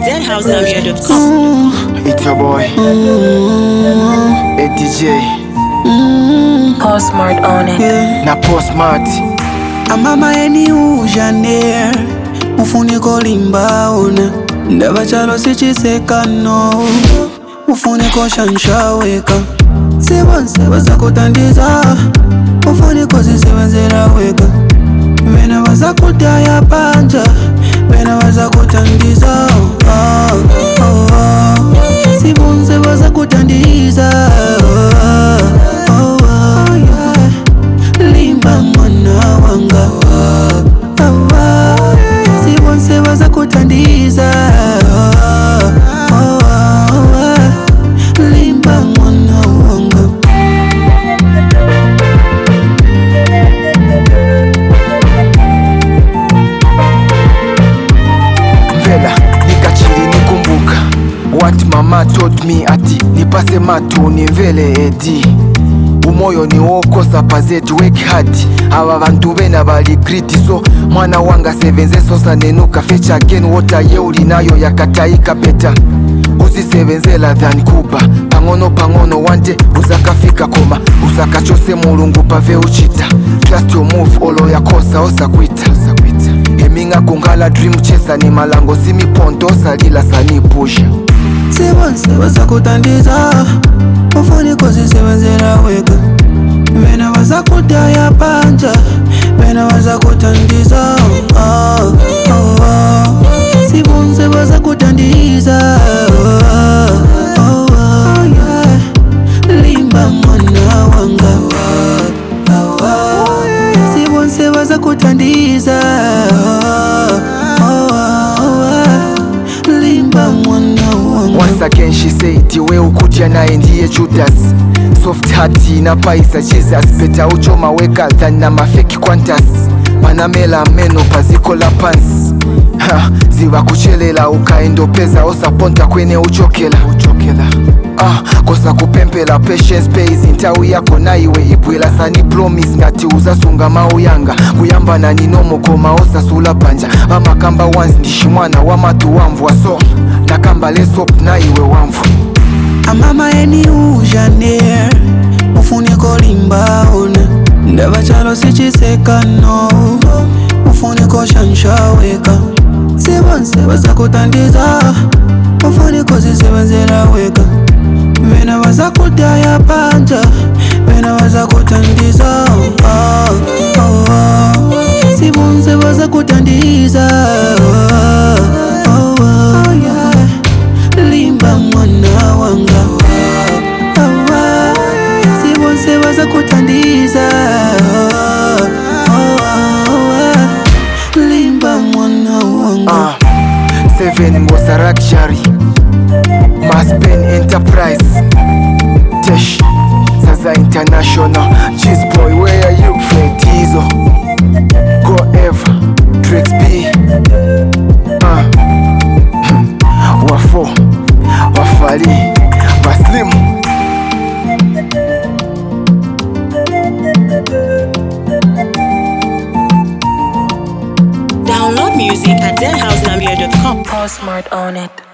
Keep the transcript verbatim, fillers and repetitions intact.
zen house zambia dot com. It's your boy, Mm-hmm. a D J. Mm-hmm. Postmart on it. Yeah. Na Postmart. Amama eni ujaner ufuniko limbaona ndaba chalo sichisekano ufuniko shanshaweka sibonse bazakutandiza ufuniko zisebenzela weka Vena bazakudaya panja Vena bazakutandiza oh, oh, oh. Sibonse bazakutandiza oh, oh, oh, yeah. Limba mwana wanga oh, oh, oh. Sibonse bazakutandiza oh, oh, oh. Limba mwana wanga What mama told me ati nipase matu nimvele edi umoyo ni wokosa pazeti wake hard aba bantu bena bali kriti so mwana wanga sevenze sosa nenuka fecha again wota yeuli nayo yakataika beta uzisebenzela than kuba pangono pangono wanje uzakafika koma usakachose mulungu pave uchita trust your move olo yakosa osakwita eminga kungala dream chesa ni malango simi ponto salila sani pusha Sibonse bazakutandiza ufuniko zisebenzela weka Vena bazakudaya panja Vena bazakutandiza oh, oh, oh. Sibonse bazakutandiza oh, oh, oh, yeah. Limba mwana wanga oh, oh, oh. Sibonse bazakutandiza oh, oh, oh. Limba mwana Once again she said iwe ukutia naye ndiye Judas Soft heart na paisa Jesus Beta uchoma weka than na mafeki Qantas Panamela meno paziko la pants ha, ziwa kuchelela ukaendo peza osa ponta kwene uchokela uchokela ah, kosa kupempela patience pays intawi yako na iwe ibwela sani promise ngati uzasunga mauyanga kuyamba na ninomo koma osa sula panja mama kamba once ndishimwana wa matu wamvwa so nakamba lesop na iwe wamvu Amama eni ujaner ufuniko limbaona ndaba chalo sichisekano ufuniko shanshaweka Sibonse bazakutandiza ufuniko zisebenzela weka Vena bazakudaya panja Vena bazakutandiza oh, oh, oh. Sibonse bazakutandiza oh, oh, oh, yeah. Limba mwana wanga oh, oh. Sibonse bazakutandiza oh, oh, oh. Limba mwana wanga ah, Seven Mosa Luxury Maspen Enterprise Tesh Zaza International Cheese Boy, where are you? Fredizo Go Ever Drex B uh. Wafo Wafali Waslim Download music at zen house zambia dot com. Postmart on it.